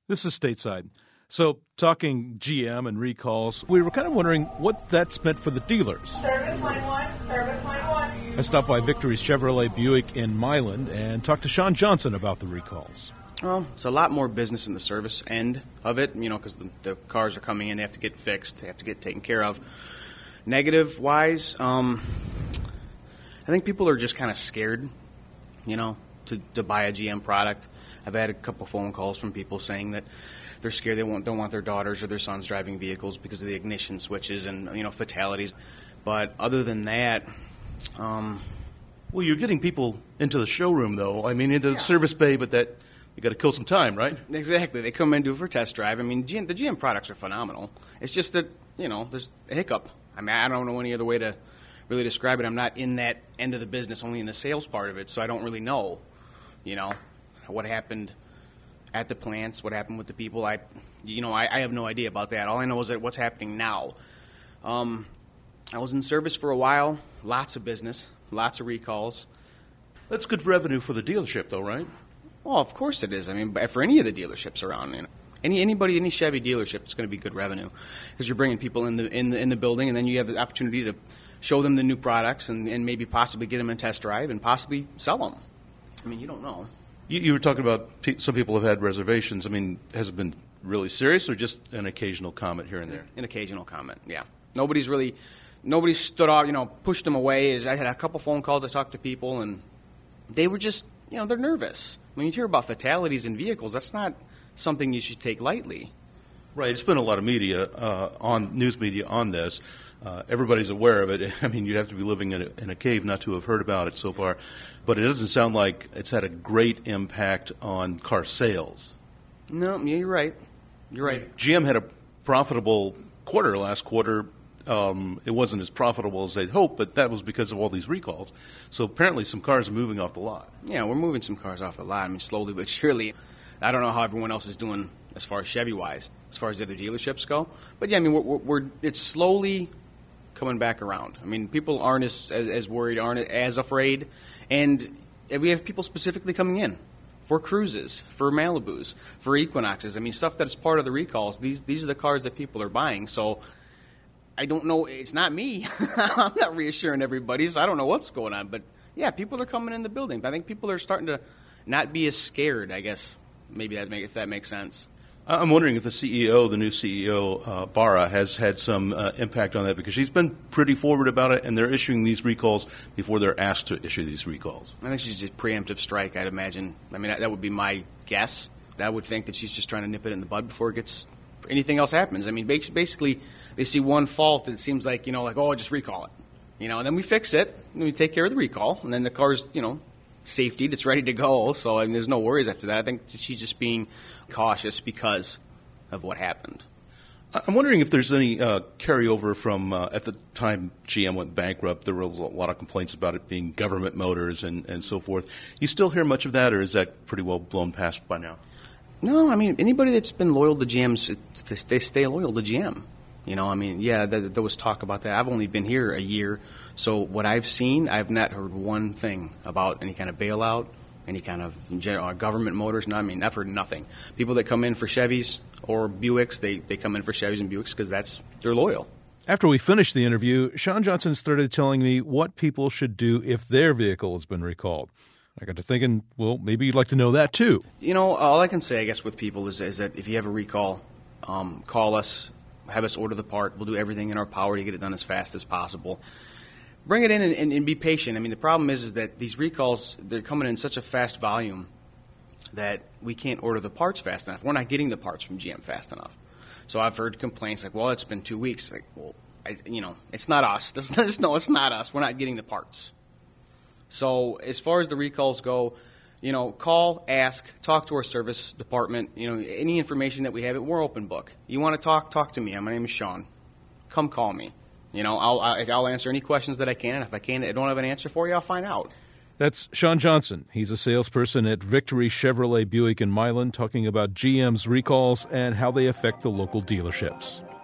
This is Stateside. So, talking GM and recalls, we were kind of wondering what that's meant for the dealers. Service line 1, service line 1. I stopped by Victory's Chevrolet Buick in Milan and talked to Sean Johnson about the recalls. Well, it's a lot more business in the service end of it, because the cars are coming in, they have to get fixed, they have to get taken care of. Negative-wise, I think people are just kind of scared, to buy a GM product. I've had a couple phone calls from people saying that they're scared don't want their daughters or their sons driving vehicles because of the ignition switches and, fatalities. But other than that... Well, you're getting people into the showroom, though. Into the service bay, but that you got to kill some time, right? Exactly. They come in, do it for a test drive. The GM products are phenomenal. It's just that, there's a hiccup. I don't know any other way to really describe it. I'm not in that end of the business, only in the sales part of it, so I don't really know, what happened at the plants, what happened with the people. I have no idea about that. All I know is that what's happening now. I was in service for a while, lots of business, lots of recalls. That's good revenue for the dealership, though, right? Well, of course it is. For any of the dealerships around, any Chevy dealership, it's going to be good revenue because you're bringing people in the building, and then you have the opportunity to show them the new products and maybe possibly get them in test drive and possibly sell them. You don't know. You were talking about some people have had reservations. Has it been really serious or just an occasional comment here and there? An occasional comment, yeah. Nobody stood out, pushed them away. I had a couple phone calls. I talked to people, and they were just, they're nervous. When you hear about fatalities in vehicles, that's not something you should take lightly. Right. It's been a lot of media, news media on this. Everybody's aware of it. You'd have to be living in a cave not to have heard about it so far. But it doesn't sound like it's had a great impact on car sales. No, yeah, you're right. You're right. GM had a profitable quarter last quarter. It wasn't as profitable as they'd hoped, but that was because of all these recalls. So apparently some cars are moving off the lot. Yeah, we're moving some cars off the lot. Slowly but surely. I don't know how everyone else is doing as far as Chevy-wise, as far as the other dealerships go. But yeah, it's slowly coming back around. People aren't as worried, aren't as afraid. And we have people specifically coming in for Cruises, for Malibus, for Equinoxes. Stuff that's part of the recalls. These are the cars that people are buying. So I don't know. It's not me. I'm not reassuring everybody, so I don't know what's going on. But, yeah, people are coming in the building. I think people are starting to not be as scared, I guess, maybe if that makes sense. I'm wondering if the new CEO, Barra, has had some impact on that because she's been pretty forward about it, and they're issuing these recalls before they're asked to issue these recalls. I think she's just preemptive strike, I'd imagine. That would be my guess. I would think that she's just trying to nip it in the bud before anything else happens. Basically, they see one fault, and it seems like, just recall it. And then we fix it, and we take care of the recall, and then the car's, safetied, it's ready to go, so there's no worries after that. I think she's just being cautious because of what happened. I'm wondering if there's any carryover from at the time GM went bankrupt. There was a lot of complaints about it being government motors and so forth. You still hear much of that, or is that pretty well blown past by now? No, anybody that's been loyal to GM, they stay loyal to GM. There was talk about that. I've only been here a year, so what I've seen, I've not heard one thing about any kind of bailout, any kind of government motors. No, I've heard nothing. People that come in for Chevys or Buicks, they come in for Chevys and Buicks because they're loyal. After we finished the interview, Sean Johnson started telling me what people should do if their vehicle has been recalled. I got to thinking, well, maybe you'd like to know that too. All I can say, I guess, with people is that if you have a recall, call us. Have us order the part. We'll do everything in our power to get it done as fast as possible. Bring it in and be patient. The problem is that these recalls, they're coming in such a fast volume that we can't order the parts fast enough. We're not getting the parts from GM fast enough. So I've heard complaints like, well, it's been 2 weeks. It's not us. No, it's not us. We're not getting the parts. So as far as the recalls go, call, ask, talk to our service department. Any information that we have, we're open book. You want to talk to me. My name is Sean. Come call me. I'll answer any questions that I can, and if I don't have an answer for you, I'll find out. That's Sean Johnson. He's a salesperson at Victory Chevrolet Buick in Milan, talking about GM's recalls and how they affect the local dealerships.